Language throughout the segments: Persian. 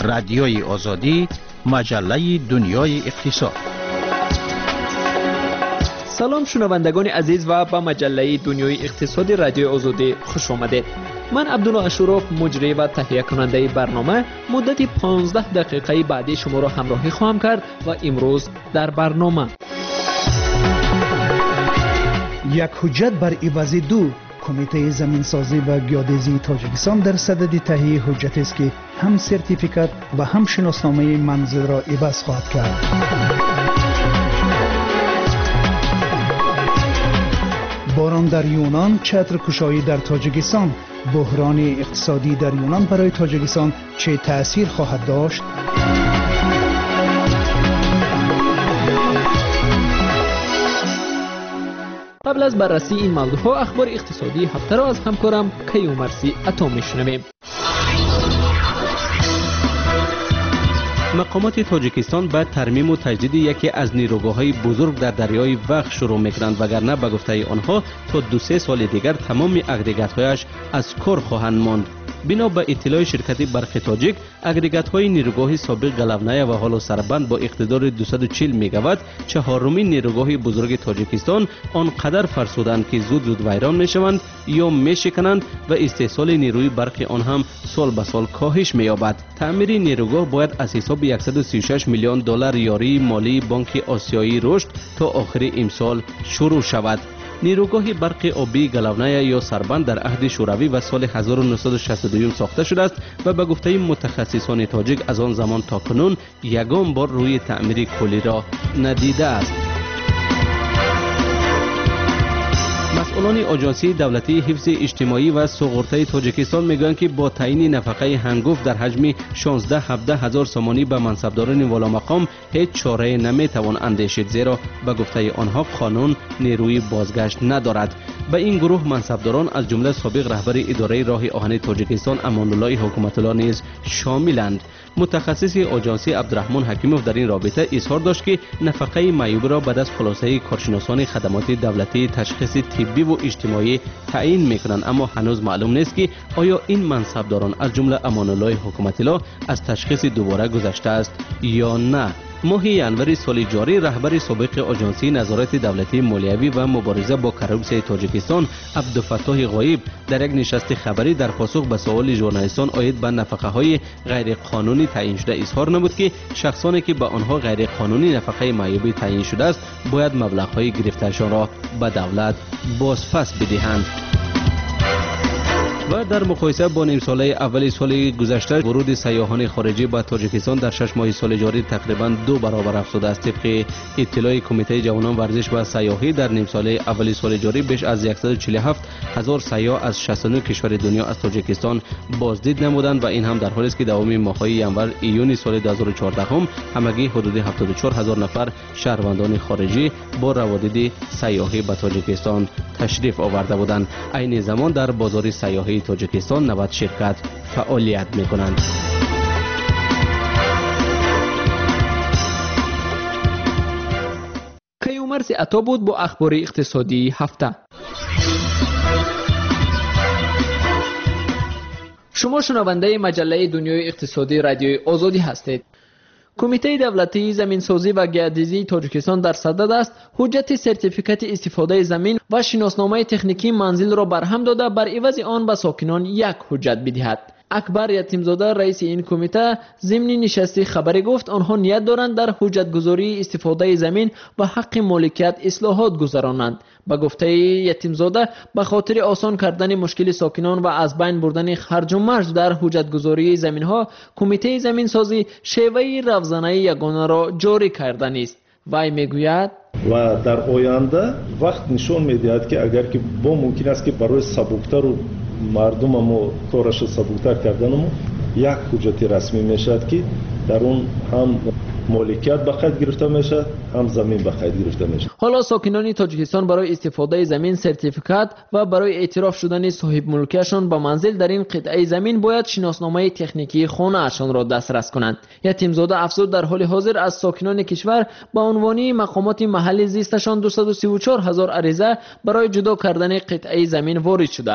رادیوی آزادی، مجله دنیای اقتصاد. سلام شنوندگان عزیز و به مجله دنیای اقتصادی رادیوی آزادی خوش آمدید. من عبدالله اشرف مجری و تهیه کننده برنامه مدت 15 دقیقه بعدی شما را همراهی خواهم کرد و امروز در برنامه یک حجت بر عوض دو. کمیته زمینسازی و گیاه‌دزی تاجیکستان در صدد تهیه حجتی است که هم سرتیفیکات و هم شناسنامه منزل را عوض خواهد کرد. باران در یونان، چترکشایی در تاجیکستان. بحران اقتصادی در یونان برای تاجیکستان چه تأثیر خواهد داشت؟ قبل از بررسی این موضوعها اخبار اقتصادی هفته را از همکارم کیومرثی عطا میشنویم. مقامات تاجیکستان بعد ترمیم و تجدید یکی از نیروگاه‌های بزرگ در دریای وقت شروع می‌کنند، وگرنه به گفته آنها تا 2-3 سال دیگر تمام اگریگات‌هایش از کار خواهند ماند. بنا به اطلاع شرکت برق تاجیک، اگریگات‌های نیروگاه سابق قلمنایه و حالا سربند با اقتدار 240 مگاوات چهارمین نیروگاه بزرگ تاجیکستان آنقدر فرسودند که زود ویران میشوند یا میشکنند و استحصال نیروی برق آن هم سال به سال کاهش مییابد. تعمیر نیروگاه باید از حساب 136 میلیون دلار یاری مالی بانک آسیایی رشد تا آخر امسال شروع شود. نیروگاه برق آبی گلونایه یا سربند در عهد شوروی و سال 1962 ساخته شده است و به گفته متخصصان تاجیک از آن زمان تا کنون یگان بار روی تعمیر کلی را ندیده است. مسئولان آژانسی دولتی حفظ اجتماعی و سوغورته تاجیکستان میگویند که با تعیین نفقه هنگفت در حجم 16-17 هزار سومانی به منصبداران والا مقام هیچ چاره نمیتوان اندیشید، زیرا به گفته آنها قانون نیروی بازگشت ندارد. به این گروه منصبداران از جمله سابق رهبر اداره راه آهن تاجیکستان امان الله حکومت الله نیز شاملند. متخصص آژانسی عبدالرحمن حکیموف در این رابطه اظهار داشت که نفقه معیوب را به دست خلاصه کارشناسان خدمات دولتی تشخیص طبی و اجتماعی تعیین میکنند، اما هنوز معلوم نیست که آیا این منصبداران از جمله امان الله حکومت الله از تشخیص دوباره گذشته است یا نه. ماه ینوری سال جاری رهبر سابق آژانسی نظارت دولتی مالیوی و مبارزه با کروپسیون تاجیکستان عبدالفتاح غایب در یک نشست خبری در پاسخ به سوال ژورنالیستان عاید به نفقه های غیر قانونی تعیین شده اظهار نمود که شخصانی که به آنها غیر قانونی نفقه معیوب تعیین شده است باید مبلغ های گرفتهشان را به دولت بازپس بدهند. و در مقایسه با نیم ساله اول سال گذشته ورود سیاحان خارجی به تاجیکستان در 6 ماه سال جاری تقریبا 2 برابر افزوده است. طبق اطلاع کمیته جوانان ورزش و سیاحی در نیم ساله اول سال جاری بیش از 147 هزار سیاح از 69 کشور دنیا از تاجیکستان بازدید نمودند و این هم در حالی است که دوام ماه‌های ینور ایون سال 2014 همگی حدود 74 هزار نفر شهروندان خارجی با روادید سیاحی به تاجیکستان تشریف آورده بودند. عین زمان در بازار سیاحی تاجیکستان 90 شرکت فعالیت می‌کنند. کیومرثی عطا بود با اخبار اقتصادی هفته. شما شنونده مجله دنیای اقتصادی رادیوی آزادی هستید. کمیته دولتی زمینسازی و گیاه‌دزی تاجیکستان در صدد است حجت سرتیفیکات استفاده زمین و شناسنامه تکنیکی منزل را برهم داده بر عوض آن به ساکنان یک حجت بدهد. اکبر یتیمزاده رئیس این کمیته ضمن نشستی خبری گفت آنها نیت دارند در حجت گذاری استفاده زمین و حق مالکیت اصلاحات گذرانند. به گفته یتیمزاده به خاطر آسان کردن مشکل ساکنان و از بین بردن خرج و مرج در حجت گذاری زمین ها کمیته زمین سازی شیوه روزانه یگانه را جاری کردن است. وی میگوید و در آینده وقت نشون میدهد که اگر که با ممکن است که برای سبکتر و مردم هم کارش سبکتر کردن یک حجت رسمی میشد که در اون هم مالکیت به قید گرفته میشه هم زمین به قید گرفته میشه. حالا ساکنان تاجیکستان برای استفاده زمین سرتیفیکات و برای اعتراف شدن صاحب ملکیشان به منزل در این قطعه زمین باید شناسنامه تکنیکی خانه اشان را دسترس کنند. یتیمزاده افزود در حال حاضر از ساکنان کشور به عنوان مقامات محلی زیستشان 234 هزار عریضه برای جدا کردن قطعه زمین وارد شده است.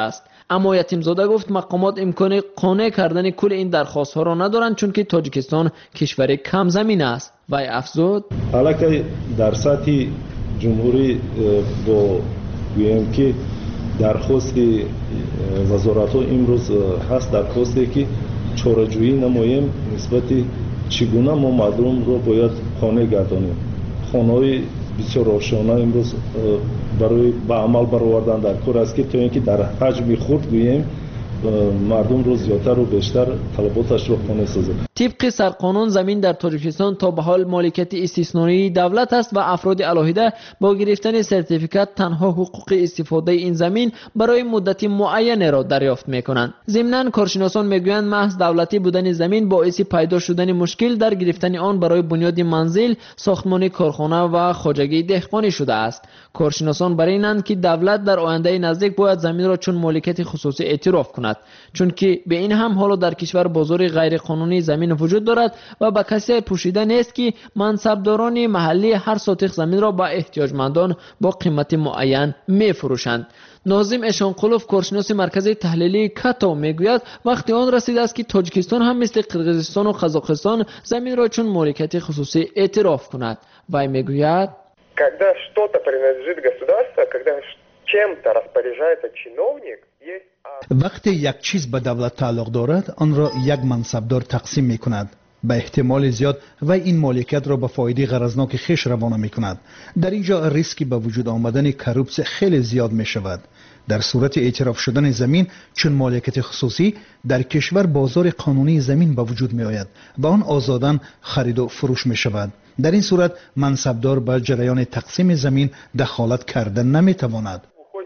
اما یتیمزاده گفت مقامات امکان قانع کردن کل این درخواست ها را ندارند چون که تاجیکستان کشور کم زمین است. وی افزود حالا در سطح جمهوری با گویم که درخواست وزارت ها امروز هست، درخواستی که چاره‌جویی نماییم نسبت چگونه ما مردم رو باید قانع گردانیم. خانه‌های بسیار روشنه امروز برای به عمل برآوردن در کار است که تا اینکه در حجم خرد گوییم مردم رو زیادتر و بیشتر طلباتش رو قانع سازد. طبق سرقانون زمین در تاجیکستان تا به حال مالکیت استثنایی دولت است و افراد علاهده با گرفتن سرتیفیکات تنها حقوق استفاده این زمین برای مدت معین را دریافت می‌کنند. ضمناً کارشناسان میگویند محض دولتی بودن زمین باعث پیدا شدن مشکل در گرفتن آن برای بنیاد منزل، ساختمان کارخانه و خواجگی دهقانی شده است. کارشناسان بر اینند که دولت در آینده نزدیک باید زمین را چون مالکیت خصوصی اعتراف کند، چون که به این هم حالا در کشور بازار غیر قانونی زمین وجود دارد و به کسی پوشیده نیست که منصبداران محلی هر ساتق زمین را به احتیاجمندان با قیمت معین می‌فروشند. ناظم اشانقلوف کارشناس مرکز تحلیلی کاتو میگوید وقتی آن رسیده است که تاجیکستان هم مثل قرقیزستان و قزاقستان زمین را چون مالکیت خصوصی اعتراف کند. وی میگوید когда что-то принадлежит государству, когда чем-то распоряжается чиновник, وقتی یک چیز به دولت تعلق دارد آن را یک منصبدار تقسیم می کند. به احتمال زیاد و این مالکیت را به فایده غرضناک خیش روانه می کند. در اینجا ریسکی به وجود آمدن کروپس خیلی زیاد می شود. در صورت اعتراف شدن زمین چون مالکیت خصوصی در کشور بازار قانونی زمین به وجود می آید و آن آزاداً خرید و فروش می شود. در این صورت منصبدار به جریان تقسیم زمین دخالت کردن نمی تواند.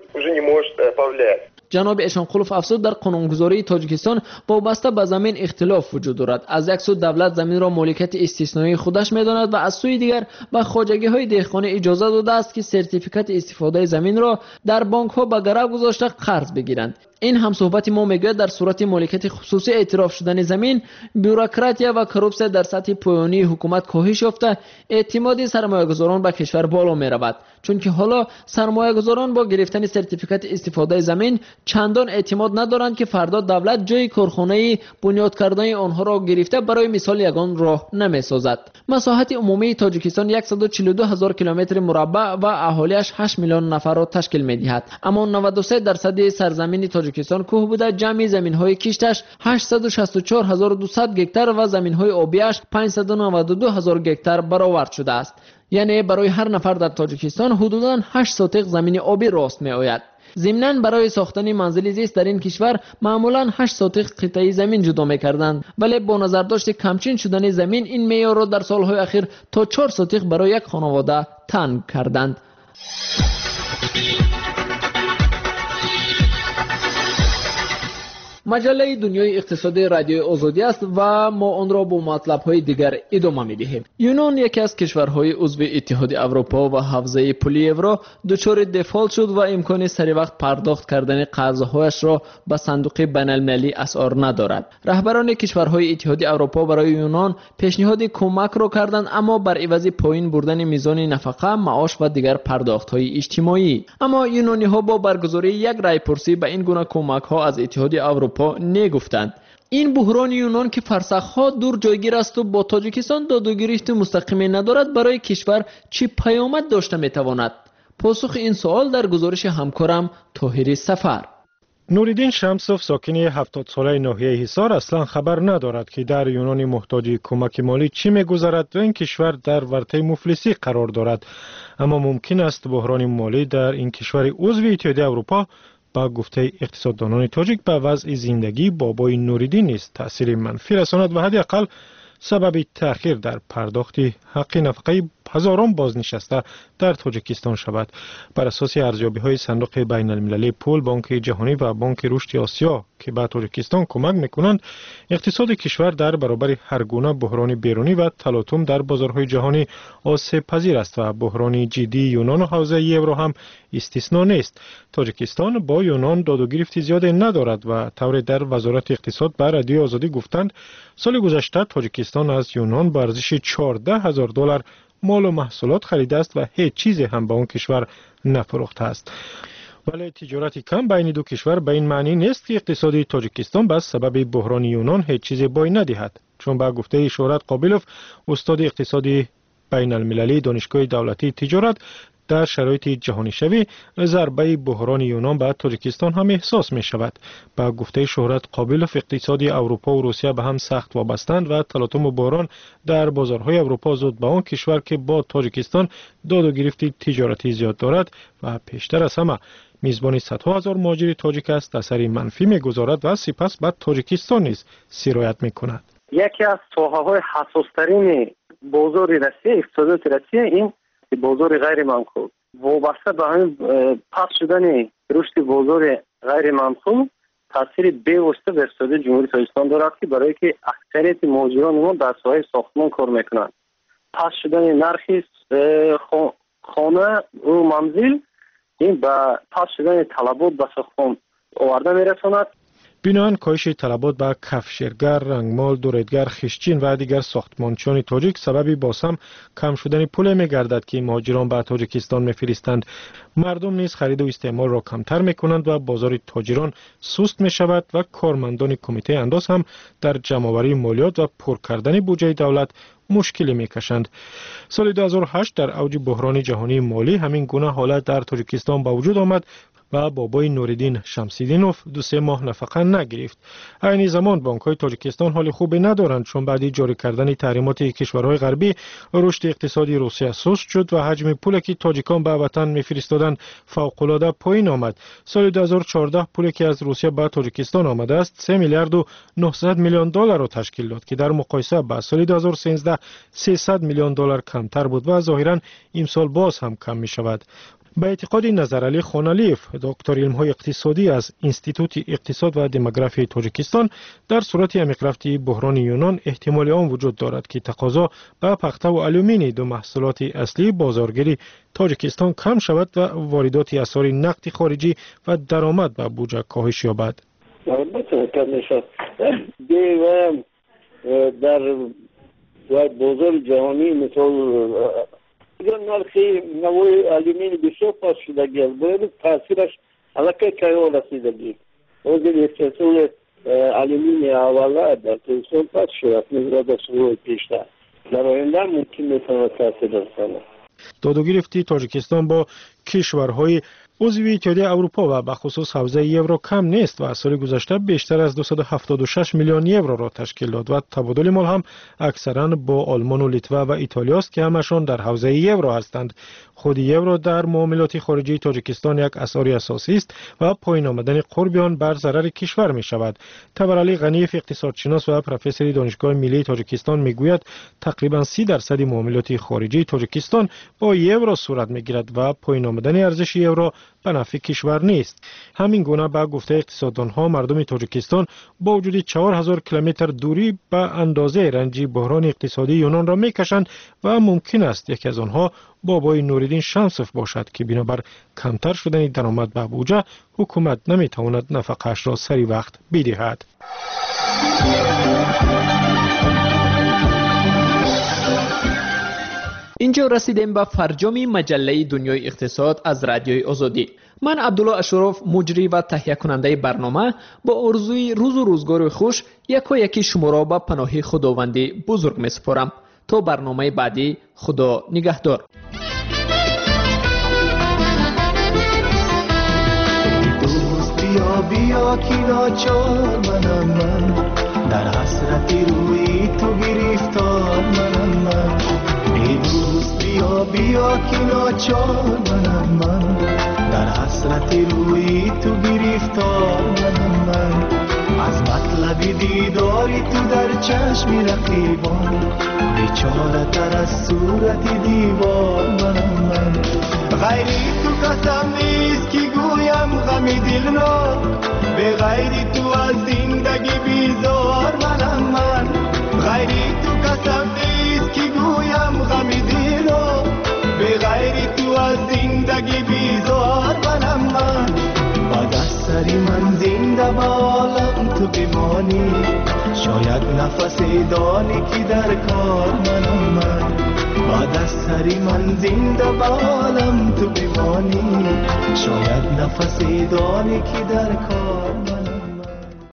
جناب اشانقلوف افزود در قانونگذاری تاجیکستان وابسته به زمین اختلاف وجود دارد. از یک سو دولت زمین را مالکیت استثنایی خودش می‌داند و از سوی دیگر به خواجگی‌های دهقانی اجازه داده است که سرتیفیکات استفاده زمین را در بانک‌ها به گرو گذاشته قرض بگیرند. این هم صحبت ما میگوید در صورت مالکیت خصوصی اعتراف شدن زمین بیوروکراتیا و کروپس در سطح پایانی حکومت کاهش یافته، اعتماد سرمایه‌گذاران به کشور بالا می‌رود، چون که حالا سرمایه‌گذاران با گرفتن سرتیفیکات استفاده زمین چندان اعتماد ندارند که فردا دولت جای کارخانه بنیاد کردن آنها را گرفته برای مثال یگان راه نمی‌سازد. مساحت عمومی تاجیکستان 142,000 کیلومتر مربع و اهالیش 8 میلیون نفر را تشکیل می‌دهد، اما 93% سرزمین تاجیکستان کوه بوده. جمعی زمین‌های کشتش 864,200 گکتار و زمین‌های آبیش 592,000 گکتار برآورد شده است. یعنی برای هر نفر در تاجیکستان حدوداً 8 ساتق زمین آبی راست می‌آید. ضمناً برای ساختن منزل زیست در این کشور معمولاً 8 ساتق قطعه زمین جدا می‌کردند، ولی با نظرداشت کمچین شدن زمین این معیار را در سال‌های اخیر تا 4 ساتق برای یک خانواده تنگ کردند. مجله دنیای اقتصادی رادیوی آزادی است و ما آن را با مطلب‌های دیگر ادامه می‌دهیم. یونان یکی از کشورهای عضو اتحاد اروپا و حوزه پولی یورو دچار دفالت شد و امکان سری وقت پرداخت کردن قرضهایش را به صندوق بین‌المللی اسعار ندارد. رهبران کشورهای اتحاد اروپا برای یونان پیشنهاد کمک را کردند، اما بر عوض پایین بردن میزان نفقه، معاش و دیگر پرداخت‌های اجتماعی. اما یونانی‌ها با برگزاری یک رای‌پرسی به این گونه کمک‌ها از اتحاد اروپا نگفتند. این بحران یونان که فرسخ‌ها دور جایگیر است و با تاجیکستان دادوگریخت مستقیمی ندارد برای کشور چه پیامد داشته میتواند؟ پاسخ این سوال در گزارش همکارم طاهری سفر. نوریدین شمسوف ساکن 70 ساله ناحیه حصار اصلا خبر ندارد که در یونان محتاج کمک مالی چی می‌گذرد و این کشور در ورطه مفلسی قرار دارد. اما ممکن است بحران مالی در این کشور عضو اتحاد اروپا با گفته اقتصاددانان تاجیک به وضع زندگی بابای نوریدین نیست تأثیر منفی رساند و حداقل سبب تأخیر در پرداخت حق نفقه هزاران بازنشسته در تاجیکستان شود. بر اساس ارزیابی‌های صندوق بین‌المللی پول، بانک جهانی و بانک رشد آسیا که به تاجیکستان کمک می‌کنند، اقتصاد کشور در برابر هر گونه بحران بیرونی و تلاطم در بازارهای جهانی آسیب پذیر است و بحران جدی یونان و حوزه یورو هم استثنا نیست. تاجیکستان با یونان داد و گرفت زیادی ندارد و طور در وزارت اقتصاد به رادیو آزادی گفتند سال گذشته تاجیکستان از یونان به ارزش $14,000 مال و محصولات خریده است و هیچ چیزی هم به آن کشور نفروخته است. ولی تجارت کم بین دو کشور به این معنی نیست که اقتصاد تاجیکستان به سبب بحران یونان هیچ چیز بای ندهد، چون به گفته شهرت قابلوف، استاد اقتصادی بین المللی دانشگاه دولتی تجارت، در شرایط جهانی شوی ضربه بحران یونان به تاجیکستان هم احساس می شود. با گفته شهرت قابلوف، اقتصادی اروپا و روسیه به هم سخت وابستند و تلاطم بحران در بازارهای اروپا زود به آن کشور که با تاجیکستان داد و گرفت تجارتی زیاد دارد و پیشتر از همه میزبانی صدها هزار مهاجر تاجیک است اثری منفی میگذارد و سپس به تاجیکستان نیز سرایت میکند. یکی از ساحه‌های حساس‌ترین بازار روسیه، اقتصادات روسیه، این بازار غیر منقول وابسته به همین پخش شدن رشد بازار غیر منقول تاثیر بی‌واسطه به اقتصاد جمهوری تاجیکستان دارد که برای که اکثریت مهاجران ما در ساحه ساختمان کار میکنند. پخش شدن نرخ خانه و منزل این به پخش شدن طلبات به ساختمان آورده میرساند. بنابراین کاهش طلبات به کفشرگر، رنگمال، دوریدگر، خشچین و دیگر ساختمانچیان تاجیک سببی باز هم کم شدن پول می‌گردد که مهاجران به تاجیکستان می‌فرستند. مردم نیز خرید و استعمال را کمتر می‌کنند و بازار تاجران سست می‌شود و کارمندان کمیته انداز هم در جمع‌آوری مالیات و پر کردن بودجه دولت مشکلی می‌کشند. سال 2008 در اوج بحران جهانی مالی همین گونه حالت در تاجیکستان به وجود آمد و بابای نوردین شمسیدینوف 2-3 ماه نفقه نگرفت. این زمان بانک‌های تاجیکستان حال خوبی ندارند، چون بعد جاری کردن تحریمات کشورهای غربی رشد اقتصادی روسیه سست شد و حجم پولی که تاجیکان به وطن می‌فرستادند فوق‌العاده پایین آمد. سال 2014 پولی که از روسیه به تاجیکستان آمده است 3 میلیارد و 900 میلیون دلار را تشکیل داد که در مقایسه با سال 2013 300 میلیون دلار کمتر بود و ظاهراً امسال باز هم کم می‌شود. به اعتقاد نظرعلی خانالیف، دکتر علم‌های اقتصادی از انستیتوت اقتصاد و دموگرافی تاجیکستان، در صورت عمیق بحران یونان احتمال آن وجود دارد که تقاضا به پخته و آلومینی دو محصولات اصلی بازارگیری تاجیکستان کم شود و واردات اسعار نقد خارجی و درآمد به بودجه کاهش یابد. در بازار جهانی مثل نرخی نوع آلومینی بسیار پاس شدگی است، باید تاثیرش علاقه کهیو رسیدگی. وزیر استحصال آلومینی اولا در تاثیر پاس شد نظر در سوی پیشتر. در آینده ممکن میتونه تاثیر رسانه. داد و گرفتی تاجیکستان با کشورهای عضو اتحادیه اروپا و به خصوص حوزه یورو کم نیست و سال گذشته بیشتر از 276 میلیون یورو را تشکیل داد و تبادل مال هم اکثرا با آلمان و لیتوا و ایتالیا است که همشان در حوزه یورو هستند. خود یورو در معاملات خارجی تاجیکستان یک اسعار اساسی است و پایین آمدن قرب آن بر ضرر کشور می شود. تبرعلی غنیف، اقتصادشناس و پروفسور دانشگاه ملی تاجیکستان میگوید تقریبا 30% معاملات خارجی تاجیکستان با یورو صورت میگیرد و پایین آمدن ارزش یورو به نفع کشور نیست. همین گونه به گفته اقتصاددانها مردم تاجیکستان با وجود 4000 کیلومتر دوری به اندازه رنج بحران اقتصادی یونان را میکشند و ممکن است یکی از آنها بابای نوردین شمسوف باشد که بنابر کمتر شدن درآمد به بودجه حکومت نمیتواند نفقه‌اش را سری وقت بدهد. اینجا رسیدیم به فرجام مجله دنیای اقتصاد از رادیوی آزادی. من عبدالله اشرف، مجری و تهیه کننده برنامه، با آرزوی روز و روزگار خوش یکی شما را به پناه خداوندی بزرگ می سپارم. تا برنامه بعدی، خدا نگهدار. دوست بیا کی ناچار منم من، در حسرتی روی تو گرفتار منم من. ای دوست بیا کی ناچار منم من، در حسرتی روی تو گرفتار منم من. از مطلب دیداری تو در چشم رقیبان، بیچاره تر از صورت دیوار منم من. غیری تو قسم نیست که گویم غم دلناک، به غیری تو از زندگی بیزار منم من. غیری تو قسم نیست که گویم غم دلناک، به غیری تو از زندگی بیزار منم من. با دست سری من زنده با عالم تو بمانی، شاید نفس دانی که در کار منم من. بعد از سری من زنده بالم تو بمانی شاید نفس دانی که در کار